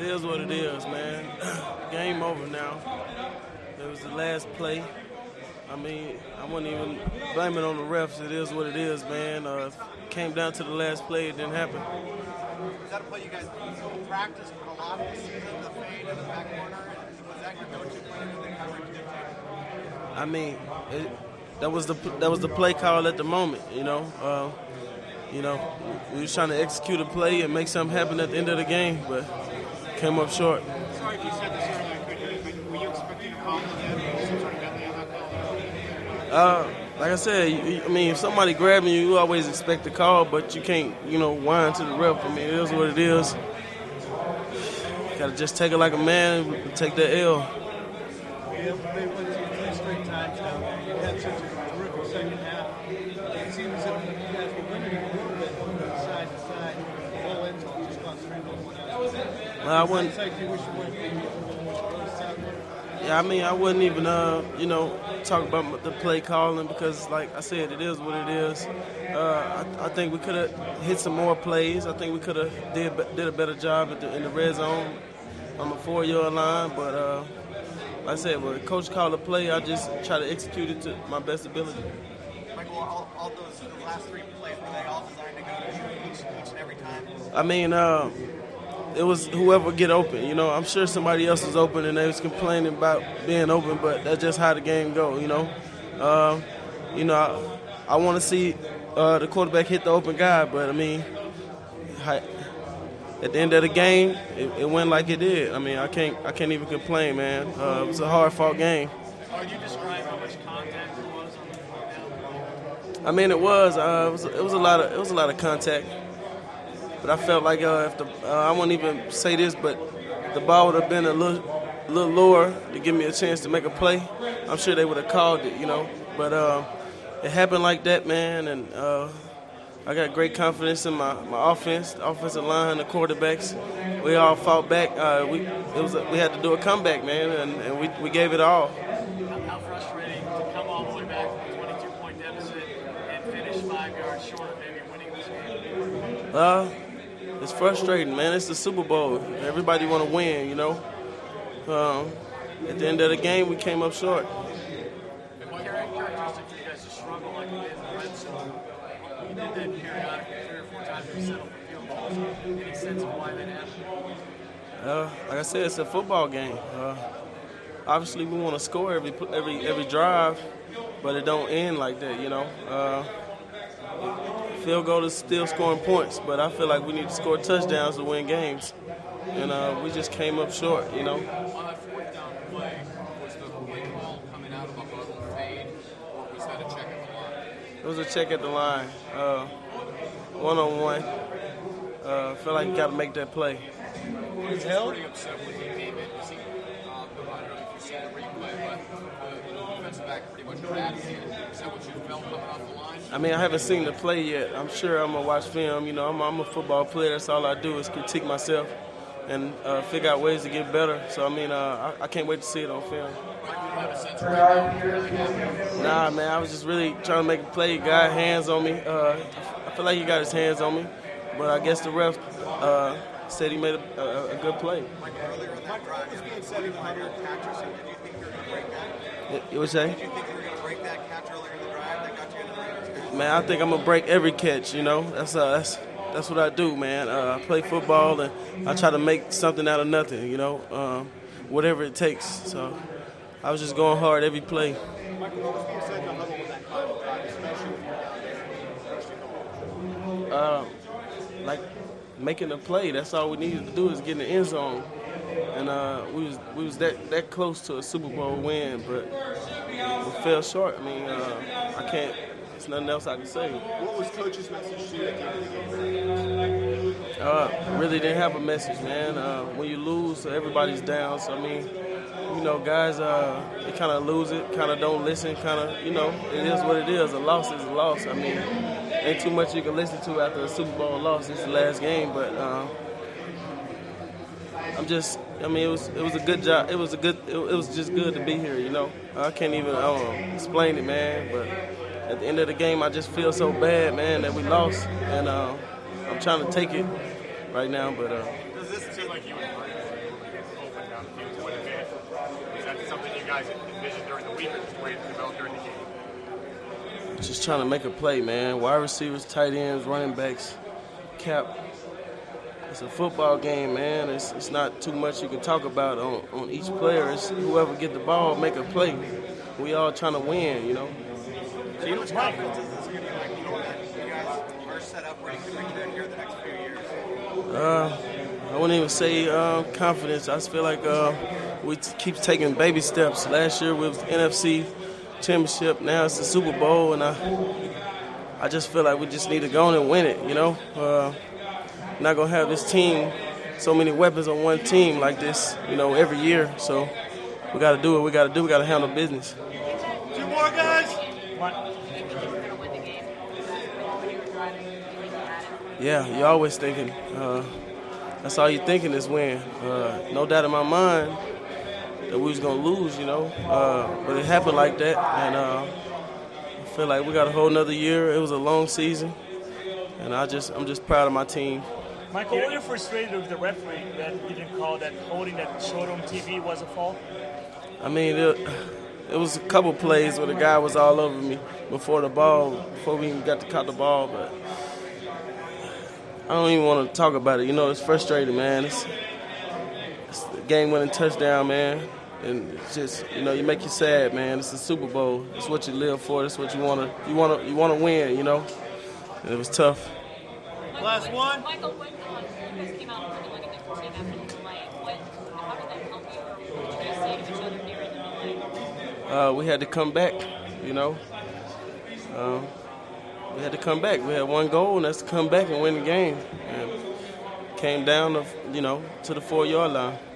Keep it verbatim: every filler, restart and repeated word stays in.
is what it is, man. Game over now. It was the last play. I mean, I wouldn't even blame it on the refs. It is what it is, man. Uh, it came down to the last play. It didn't happen. Was that a play you guys practiced a lot this season, the fade in the back corner? Was that your go-to play in the coverage dictated? I mean, it, that was the that was the play call at the moment, you know. Uh, you know, we was trying to execute a play and make something happen at the end of the game, but came up short. Sorry if you said this earlier, but were you expecting a call again? Some sort of penalty on that call? Uh, like I said, you, I mean, if somebody grabbing you, you always expect a call, but you can't, you know, whine to the ref. I mean, it is what it is. Got to just take it like a man, take that L. They went three straight times down there. You had such a terrific second half. It seems as if you guys were winning a little bit from side to side. The whole end zone just got three one out. Well, I wouldn't. You wish you went Yeah, I mean, I wouldn't even, uh, you know, talk about the play calling because, like I said, it is what it is. Uh, I, I think we could have hit some more plays. I think we could have did did a better job at the, in the red zone on the four-yard line. But uh, like I said, when coach called a play, I just try to execute it to my best ability. Michael, all, all those the last three plays, were they all designed to go to you each, each and every time? I mean, uh, it was whoever get open. You know, I'm sure somebody else was open and they was complaining about being open, but that's just how the game go. You know, uh, you know, I, I want to see uh, the quarterback hit the open guy, but I mean, I, at the end of the game, it, it went like it did. I mean, I can't, I can't even complain, man. Uh, it was a hard-fought game. Would you describe how much contact there was on the fourth down? I mean, it was, uh, it was, it was a lot of, it was a lot of contact. But I felt like uh, if the uh, I won't even say this, but the ball would have been a little, a little lower to give me a chance to make a play, I'm sure they would have called it, you know. But uh, it happened like that, man, and uh, I got great confidence in my, my offense, the offensive line, the quarterbacks. We all fought back. Uh, we it was a, we had to do a comeback, man, and, and we we gave it all. How frustrating to come all the way back from a twenty-two point deficit and finish five yards short of maybe winning this game? Uh, It's frustrating, man. It's the Super Bowl. Everybody want to win, you know. Um, at the end of the game, we came up short. And what characteristic for you guys to struggle like you did in the red zone? You did that periodically three or four times to settle for field goals. Any sense of why that happened? Uh, like I said, it's a football game. Uh, obviously, we want to score every every every drive, but it don't end like that, you know. Uh, Field goal is still scoring points, but I feel like we need to score touchdowns to win games. And uh, we just came up short, you know. On that fourth down play, was the play call coming out of a huddle fade, or was that a check at the line? It was a check at the line, uh, one-on-one. Uh, I feel like you got to make that play. He was pretty upset when he came in. Was he, uh, I don't know if you see the replay, but the defensive back pretty much grabbed him. Is that what you felt coming off the line? I mean, I haven't seen the play yet. I'm sure I'm going to watch film. You know, I'm, I'm a football player. That's all I do is critique myself and uh, figure out ways to get better. So, I mean, uh, I, I can't wait to see it on film. Nah, man, I was just really trying to make a play. Got hands on me. Uh, I feel like he got his hands on me. But I guess the ref uh, said he made a, a, a good play. Earlier in that drive, was being said about your catch or something. Did you think you were going to break that? You would say? Did you think you were going to break that catch earlier in the drive that got you into the Man, I think I'm gonna break every catch. You know, that's uh, that's that's what I do, man. Uh, I play football and I try to make something out of nothing. You know, um, whatever it takes. So I was just going hard every play. Michael, what was being said in the huddle with that final drive, especially when you're down there? Uh, like making a play. That's all we needed to do is get in the end zone. And uh, we was we was that, that close to a Super Bowl win, but we fell short. I mean, uh, I can't. There's nothing else I can say. What was Coach's message to you at the end of the game? Uh, really didn't have a message, man. Uh, when you lose, everybody's down. So I mean, you know, guys, uh, they kind of lose it, kind of don't listen, kind of, you know, it is what it is. A loss is a loss. I mean, ain't too much you can listen to after a Super Bowl loss. It's the last game, but uh, I'm just. I mean, it was it was a good job. It was a good. It, it was just good to be here. You know, I can't even um, explain it, man. But at the end of the game, I just feel so bad, man, that we lost, and uh, I'm trying to take it right now. But uh, Does this seem like you and Martin open down the field quite a bit? Is that something you guys envisioned during the week or just waited to develop during the game? just trying to make a play, man. Wide receivers, tight ends, running backs, cap. It's a football game, man. It's it's not too much you can talk about on, on each player. It's whoever get the ball, make a play. We all trying to win, you know. So how much confidence is this giving you, like, knowing that you guys are set up where you can reach that here in the next few years? Uh, I wouldn't even say uh, confidence. I just feel like uh, we t- keep taking baby steps. Last year we was N F C Championship. Now it's the Super Bowl, and I I just feel like we just need to go on and win it, you know. Uh, not going to have this team, so many weapons on one team like this, you know, every year. So we got to do what we got to do. We got to handle business. Two more guys. Yeah, you're always thinking. Uh, that's all you're thinking is win. Uh, no doubt in my mind that we was going to lose, you know. Uh, but it happened like that. And uh, I feel like we got a whole nother year. It was a long season. And I just, I'm just proud of my team. Michael, were you frustrated with the referee that he didn't call that holding that showed on T V was a fault? I mean, it, it was a couple plays where the guy was all over me before the ball, before we even got to caught the ball. But I don't even want to talk about it. You know, it's frustrating, man. It's, it's the game-winning touchdown, man. And it's just, you know, you make you sad, man. It's the Super Bowl. It's what you live for. It's what you want to, you want to, you want to win, you know. And it was tough. Last one. Michael, when uh, you guys came out looking like a different team after the delay, what, how did that help you? What did you say to each other during the delay? Uh, we had to come back, you know. Um, we had to come back. We had one goal, and that's to come back and win the game. And came down, to, you know, to the four-yard line.